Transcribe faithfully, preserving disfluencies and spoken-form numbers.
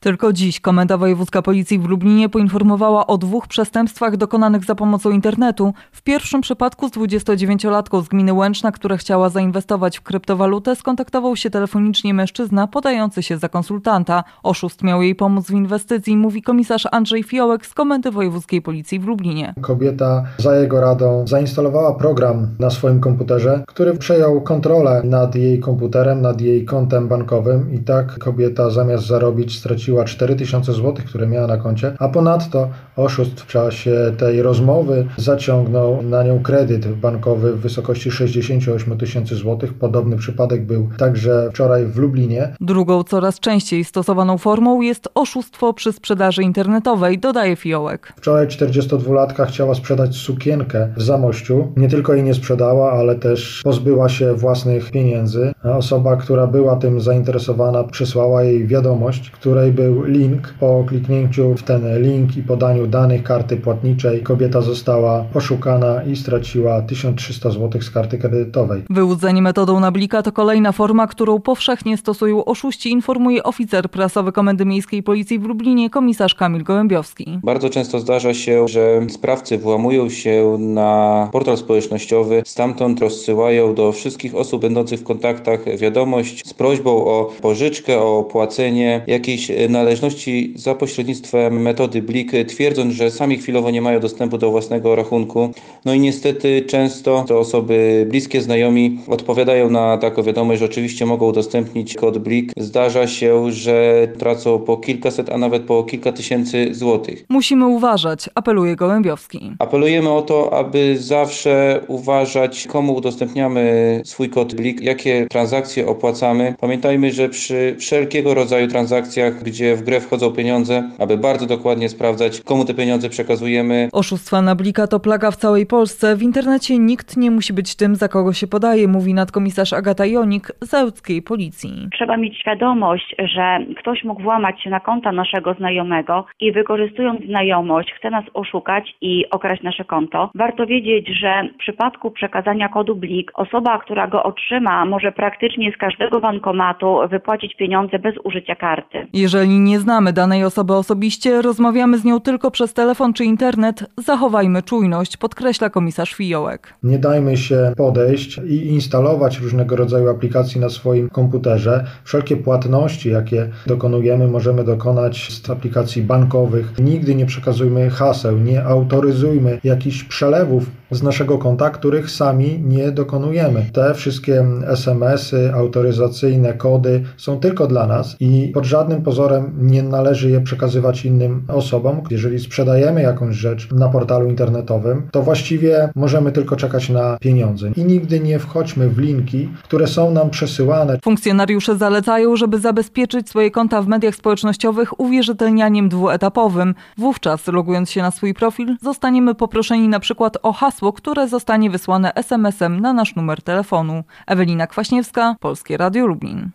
Tylko dziś Komenda Wojewódzka Policji w Lublinie poinformowała o dwóch przestępstwach dokonanych za pomocą internetu. W pierwszym przypadku z dwudziestodziewięciolatką z gminy Łęczna, która chciała zainwestować w kryptowalutę, skontaktował się telefonicznie mężczyzna podający się za konsultanta. Oszust miał jej pomóc w inwestycji, mówi komisarz Andrzej Fiołek z Komendy Wojewódzkiej Policji w Lublinie. Kobieta za jego radą zainstalowała program na swoim komputerze, który przejął kontrolę nad jej komputerem, nad jej kontem bankowym i tak kobieta zamiast zarobić straciła cztery tysiące złotych, które miała na koncie, a ponadto oszust w czasie tej rozmowy zaciągnął na nią kredyt bankowy w wysokości sześćdziesiąt osiem tysięcy złotych. Podobny przypadek był także wczoraj w Lublinie. Drugą coraz częściej stosowaną formą jest oszustwo przy sprzedaży internetowej, dodaje Fiołek. Wczoraj czterdziestodwulatka chciała sprzedać sukienkę w Zamościu. Nie tylko jej nie sprzedała, ale też pozbyła się własnych pieniędzy. A osoba, która była tym zainteresowana, przysłała jej wiadomość, której był link. Po kliknięciu w ten link i podaniu danych karty płatniczej kobieta została oszukana i straciła tysiąc trzysta złotych z karty kredytowej. Wyłudzenie metodą Nablika to kolejna forma, którą powszechnie stosują oszuści, informuje oficer prasowy Komendy Miejskiej Policji w Lublinie, komisarz Kamil Gołębiowski. Bardzo często zdarza się, że sprawcy włamują się na portal społecznościowy, stamtąd rozsyłają do wszystkich osób będących w kontaktach wiadomość z prośbą o pożyczkę, o opłacenie jakiejś należności za pośrednictwem metody Blik, twierdząc, że sami chwilowo nie mają dostępu do własnego rachunku. No i niestety często te osoby bliskie, znajomi odpowiadają na taką wiadomość, że oczywiście mogą udostępnić kod Blik. Zdarza się, że tracą po kilkaset, a nawet po kilka tysięcy złotych. Musimy uważać, apeluje Gołębiowski. Apelujemy o to, aby zawsze uważać, komu udostępniamy swój kod Blik, jakie transakcje opłacamy. Pamiętajmy, że przy wszelkiego rodzaju transakcjach, gdzie w grę wchodzą pieniądze, aby bardzo dokładnie sprawdzać, komu te pieniądze przekazujemy. Oszustwa Nablika to plaga w całej Polsce. W internecie nikt nie musi być tym, za kogo się podaje, mówi nadkomisarz Agata Jonik z Ełckiej Policji. Trzeba mieć świadomość, że ktoś mógł włamać się na konta naszego znajomego i wykorzystując znajomość chce nas oszukać i okraść nasze konto. Warto wiedzieć, że w przypadku przekazania kodu Blik osoba, która go otrzyma, może praktycznie z każdego bankomatu wypłacić pieniądze bez użycia karty. Jeżeli nie znamy danej osoby osobiście, rozmawiamy z nią tylko przez telefon czy internet, zachowajmy czujność, podkreśla komisarz Fiołek. Nie dajmy się podejść i instalować różnego rodzaju aplikacji na swoim komputerze. Wszelkie płatności, jakie dokonujemy, możemy dokonać z aplikacji bankowych. Nigdy nie przekazujmy haseł, nie autoryzujmy jakichś przelewów z naszego konta, których sami nie dokonujemy. Te wszystkie es em esy, autoryzacyjne kody są tylko dla nas i pod żadnym pozorem nie należy je przekazywać innym osobom. Jeżeli sprzedajemy jakąś rzecz na portalu internetowym, to właściwie możemy tylko czekać na pieniądze. I nigdy nie wchodźmy w linki, które są nam przesyłane. Funkcjonariusze zalecają, żeby zabezpieczyć swoje konta w mediach społecznościowych uwierzytelnianiem dwuetapowym. Wówczas, logując się na swój profil, zostaniemy poproszeni na przykład o hasło, które zostanie wysłane es em esem na nasz numer telefonu. Ewelina Kwaśniewska, Polskie Radio Lublin.